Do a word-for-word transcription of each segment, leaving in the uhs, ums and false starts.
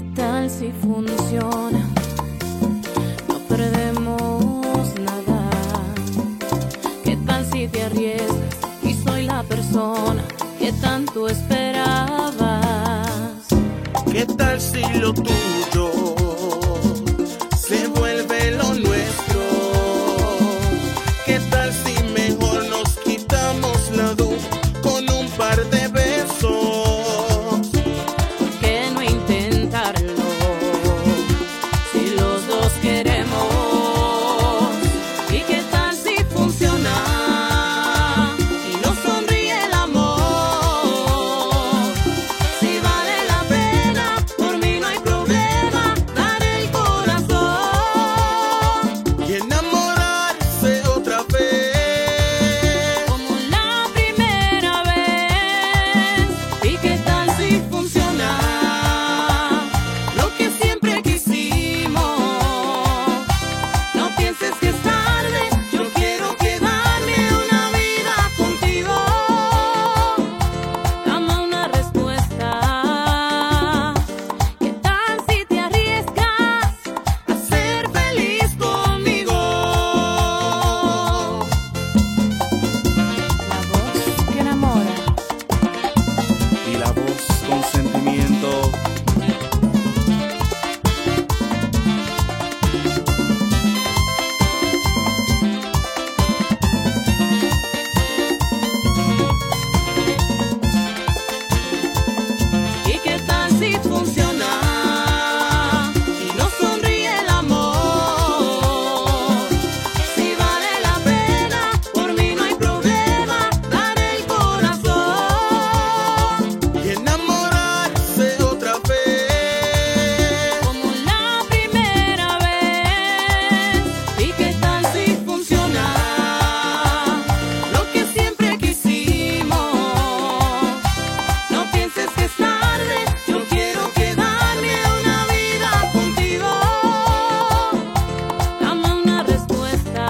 tal si funciona? No perdemos nada. ¿Qué tal si te arriesgas y soy la persona que tanto esperabas? ¿Qué tal si lo tuyo se vuelve lo nuestro? ¿Qué tal si mejor nos quitamos la duda con un par de besos? ¿Por qué no intentarlo si los dos queremos? ¿Y qué tal si funciona y nos sonríe el amor? Si vale la pena, por mí no hay problema, dar el corazón Y enamorarse otra vez. como la primera vez. ¿Y qué tal si funciona lo que siempre quisimos? No pienses que es tarde, yo quiero quedarme una vida contigo. Dame una respuesta. ¿Qué tal si te arriesgas a ser feliz conmigo? La voz que enamora. Y la voz con sentimiento. ¿Y qué tal si funciona y nos sonríe el amor? Si vale la pena, por mí no hay problema, dar el corazón Y enamorarse otra vez. como la primera vez. ¿Y qué tal si funciona lo que siempre quisimos? No pienses que es tarde, yo quiero quedarme una vida contigo. Dame una respuesta.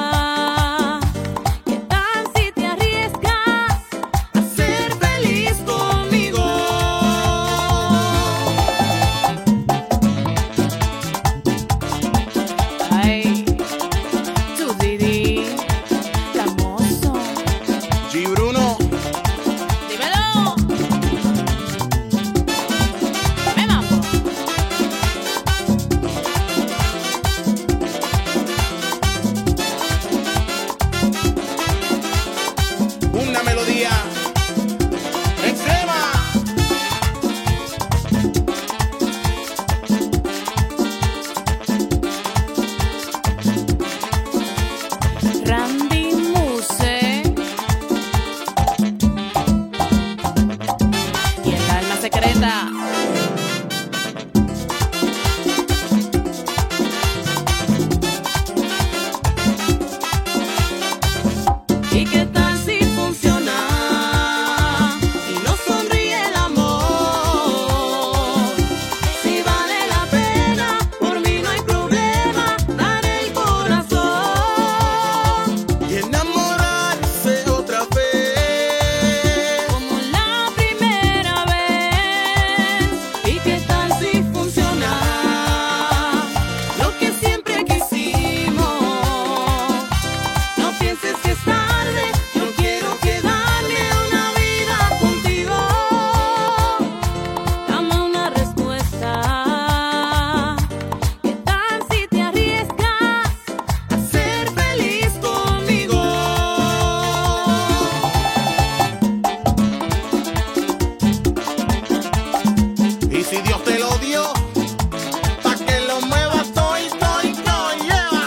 ¿Qué tal si te arriesgas a ser feliz conmigo? Ay, tú Didi, famoso, G Bruno. dímelo. Me mambo. Una melodía extrema. Randy Muse y el alma secreta. ¿Y qué tal si funciona y nos sonríe el amor? Si vale la pena, por mí no hay problema, dar el corazón Y enamorarse otra vez. como la primera vez. ¿Y qué tal si funciona lo que siempre quisimos? No pienses que es tarde, yo quiero quedarme una vida contigo. Dame una respuesta. ¿Qué tal si te arriesgas a ser feliz conmigo? Y si Dios te lo dio, pa' que lo muevas, toy, toy, toy, lleva.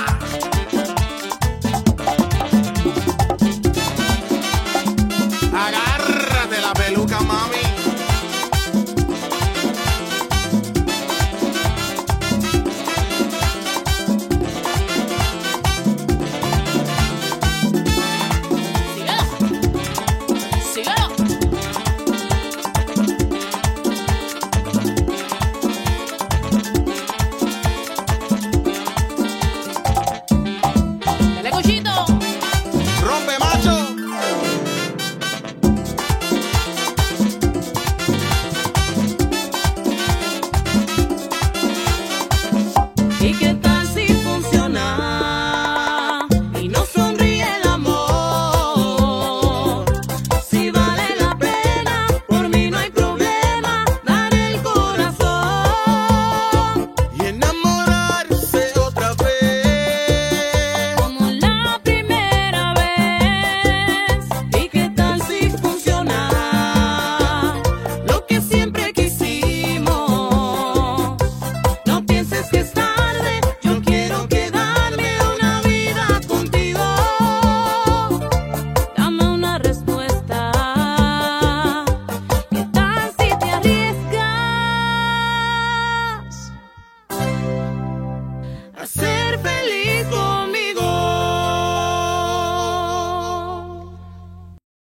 Agárrate la peluca, mami. Síguelo. Síguelo.